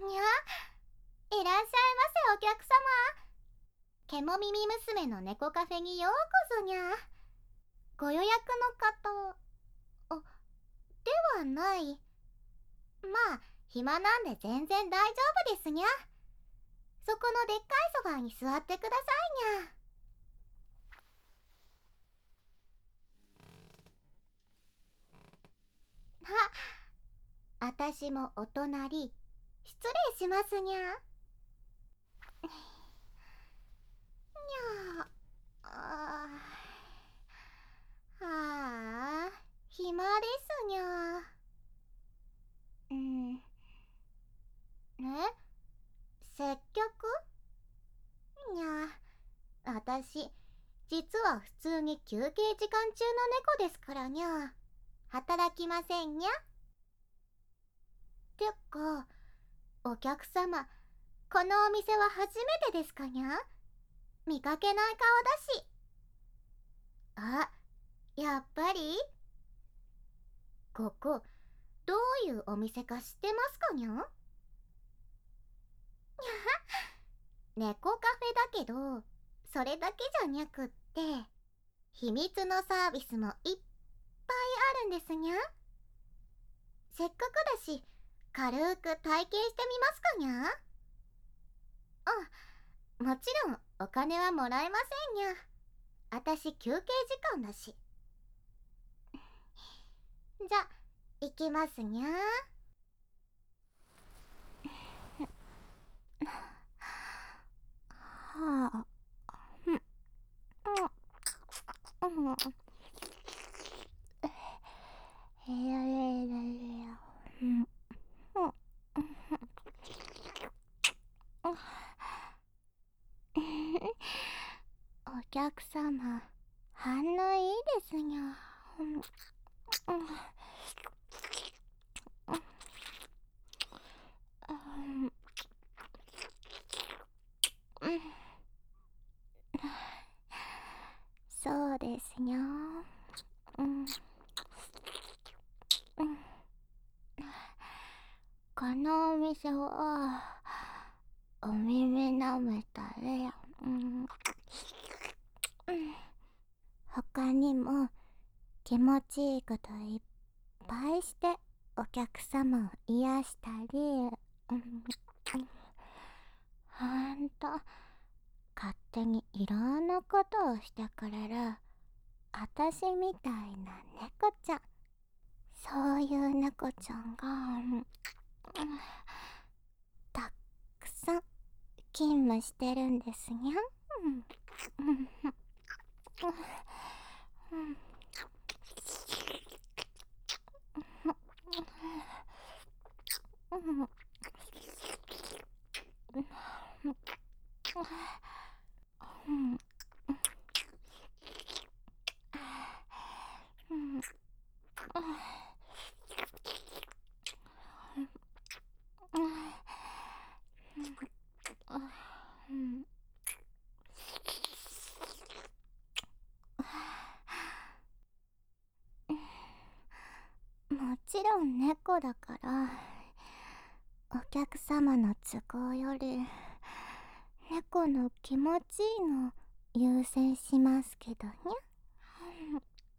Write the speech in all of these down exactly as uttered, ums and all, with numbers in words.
にゃ、いらっしゃいませお客様。ケモ耳娘の猫カフェにようこそにゃ。ご予約の方、あ、ではない。まあ、暇なんで全然大丈夫ですにゃ。そこのでっかいソファーに座ってくださいにゃ。あ、あたしもお隣、失礼しますにゃ。にゃあ、ああ、暇ですにゃ。うん。え、接客にゃ。あたし、実は普通に休憩時間中の猫ですからにゃ。働きませんにゃ。てか、お客様、このお店は初めてですかにゃ。見かけない顔だし。あ、やっぱりここ、どういうお店か知ってますかにゃ。にゃ、猫カフェだけど、それだけじゃにゃくって、秘密のサービスもいっぱいあるんですにゃ。せっかくだし、軽く体験してみますかにゃ。あ、もちろんお金はもらえませんにゃ。あたし休憩時間だし。じゃ、行きますにゃ。はあ、うん、うん、うん、へやへやへや、うん、うん、お客様、反応いいですにゃ。うん、うん、うん、そうですにゃ。うん、うん、このお店はお耳舐めたれ、うん、他にも気持ちいいこといっぱいしてお客様を癒したり、うん、ほんと勝手にいろんなことをしてくれるあたしみたいな猫ちゃん、そういう猫ちゃんが、うん、たくさん勤務してるんですにゃ。うん、うん、うん、うん、うん、うん、うん、うん、もちろん猫だからお客様の都合より猫の気持ちいいの優先しますけどにゃ。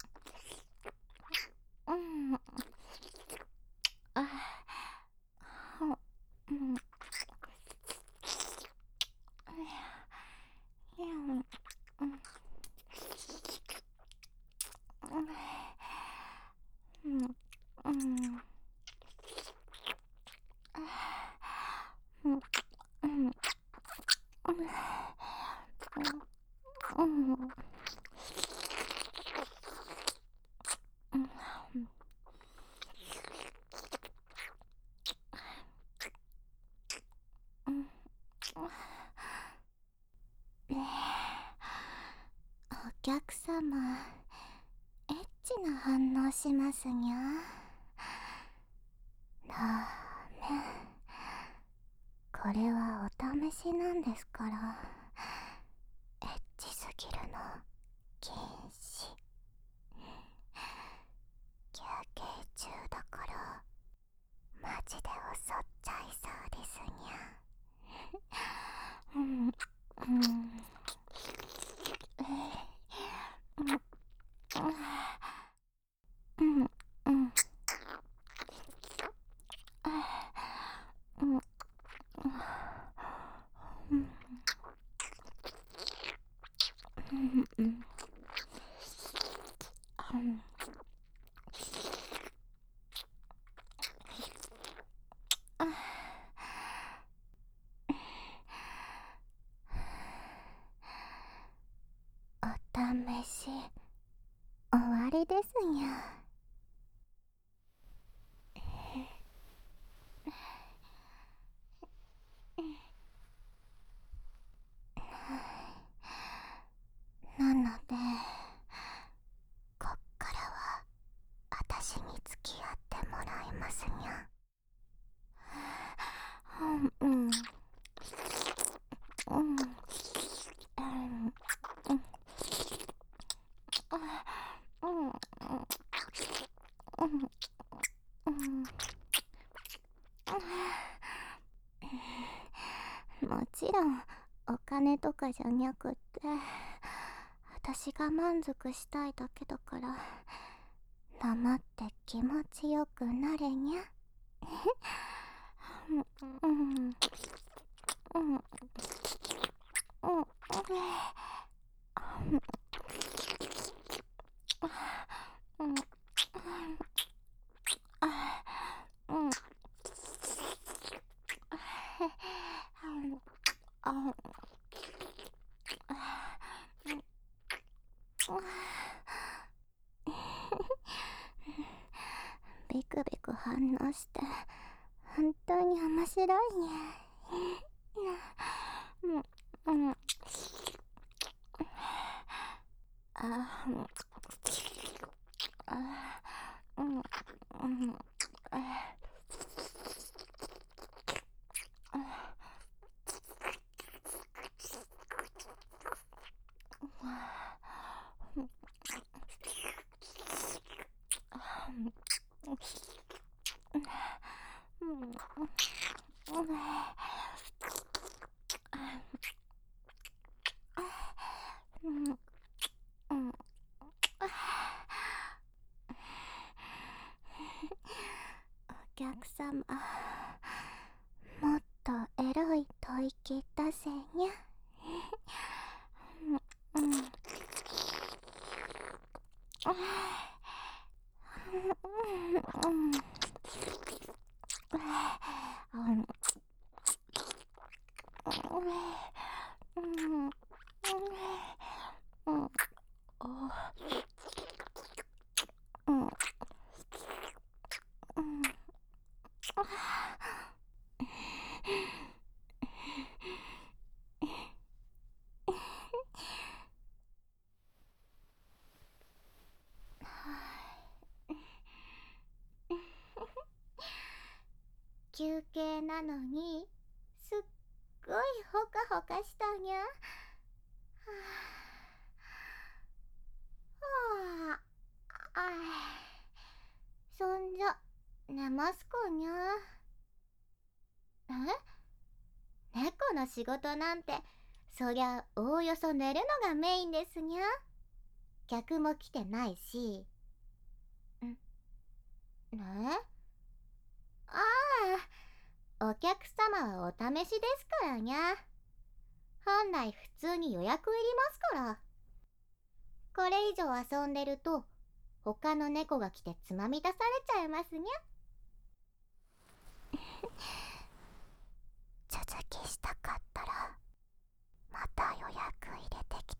うん、うん、あ、うん、うん、うん、うん、うん、うん、うん、うん、うん、お客様、エッチな反応しますにゃ。ダメ。これはお試しなんですから、エッチすぎるの禁止。休憩中だから待ちで襲っちゃいそうですにゃ。うんうんうんうんうんうんお試し終わりですにゃ。なのでこっからは私に付き合ってもらいますにゃ。うんうんうんもちろんお金とかじゃにゃくって、私が満足したいだけだから、黙って気持ちよくなれにゃ。うんうんうんうんうんうんビクビク反応して本当に面白いね。うんうんああうんうんお客様、もっとエロい吐息出せにゃ。うんうん休憩なのにすっごいほかほかしたにゃ。はあ、はあ、あそんじゃ寝ますかにゃ。え、猫の仕事なんてそりゃおおよそ寝るのがメインですにゃ。客も来てないし。んね、ああ、お客様はお試しですからにゃ。本来普通に予約いりますから。これ以上遊んでると他の猫が来てつまみ出されちゃいますにゃ。続きしたかったらまた予約入れてき